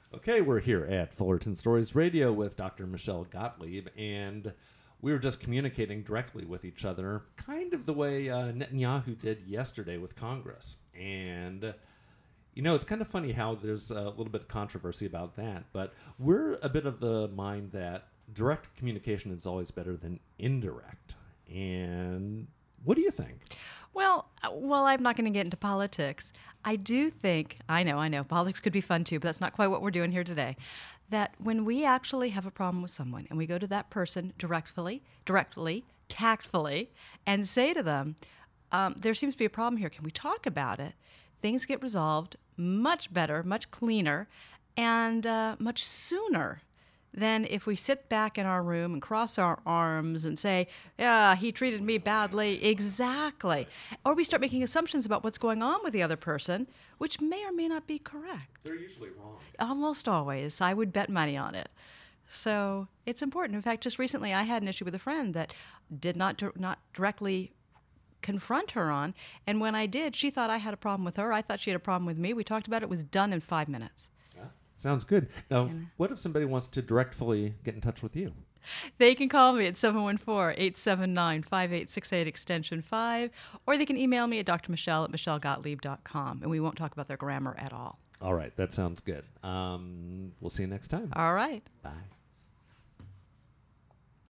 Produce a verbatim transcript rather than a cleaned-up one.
Okay, we're here at Fullerton Stories Radio with Doctor Michelle Gottlieb, and we were just communicating directly with each other, kind of the way uh, Netanyahu did yesterday with Congress. And, you know, it's kind of funny how there's a little bit of controversy about that, but we're a bit of the mind that direct communication is always better than indirect. And what do you think? Well, uh, well, I'm not going to get into politics. I do think, I know, I know, politics could be fun too, but that's not quite what we're doing here today. That when we actually have a problem with someone and we go to that person directly, directly, tactfully, and say to them, um, there seems to be a problem here. Can we talk about it? Things get resolved much better, much cleaner, and uh, much sooner than if we sit back in our room and cross our arms and say, yeah, he treated me badly. Exactly. Or we start making assumptions about what's going on with the other person, which may or may not be correct. They're usually wrong. Almost always. I would bet money on it. So it's important. In fact, just recently I had an issue with a friend that did not di- not directly confront her on. And when I did, she thought I had a problem with her. I thought she had a problem with me. We talked about it. It was done in five minutes. Sounds good. Now, what if somebody wants to directly get in touch with you? They can call me at seven one four, eight seven nine, five eight six eight, extension five, or they can email me at drmichelle at michelle gottlieb dot com, and we won't talk about their grammar at all. All right, that sounds good. Um, we'll see you next time. All right. Bye.